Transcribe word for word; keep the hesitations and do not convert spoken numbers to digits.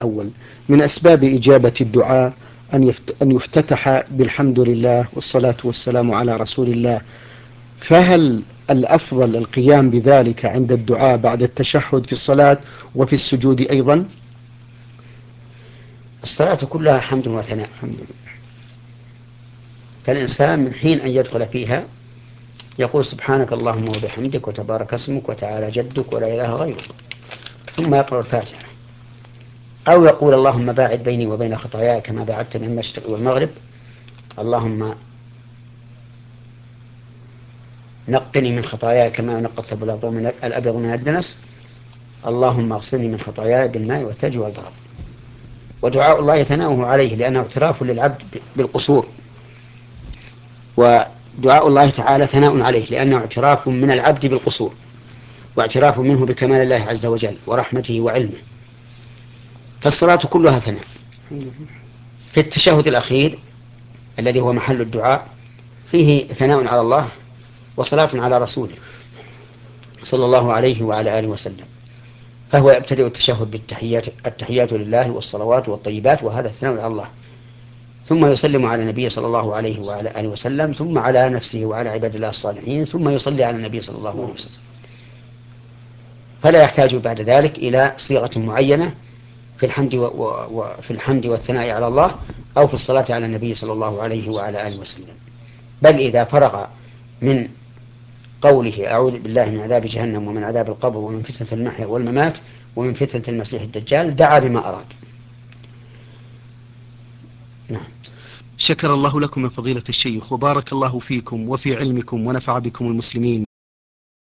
أول من أسباب إجابة الدعاء أن يفتتح بالحمد لله والصلاة والسلام على رسول الله، فهل الأفضل القيام بذلك عند الدعاء بعد التشهد في الصلاة وفي السجود أيضا؟ الصلاة كلها حمد وثناء، فالإنسان من حين أن يدخل فيها يقول سبحانك اللهم وبحمدك وتبارك اسمك وتعالى جدك ولا إله غيرك، ثم يقرأ الفاتحة، أو يقول اللهم باعد بيني وبين خطاياي كما باعدت بين المشرق والمغرب، اللهم نقني من خطاياي كما ينقى الثوب الأبيض من الدنس، اللهم اغسلني من خطاياي بالماء والثلج والبرد. ودعاء الله ثناؤه عليه لأنه اعتراف للعبد بالقصور، ودعاء الله تعالى ثناء عليه لأنه اعتراف من العبد بالقصور، واعتراف منه بكمال الله عز وجل ورحمته وعلمه. فالصلاة كلها ثناء. في التشهد الأخير الذي هو محل الدعاء فيه ثناء على الله وصلاة على رسوله صلى الله عليه وعلى آله وسلم، فهو يبتدئ التشهد بالتحيات التحيات لله والصلوات والطيبات، وهذا ثناء على الله، ثم يسلم على النبي صلى الله عليه وعلى آله وسلم، ثم على نفسه وعلى عباد الله الصالحين، ثم يصلي على النبي صلى الله عليه وسلم. فلا يحتاج بعد ذلك إلى صيغة معينة في الحمد وفي الحمد والثناء على الله أو في الصلاة على النبي صلى الله عليه وعلى آله وسلم. بل إذا فرغ من قوله أعوذ بالله من عذاب جهنم ومن عذاب القبر ومن فتنة المحيا والممات ومن فتنة المسيح الدجال دعا بما أراد. نعم. شكر الله لكم يا فضيلة الشيخ، وبارك الله فيكم وفي علمكم ونفع بكم المسلمين.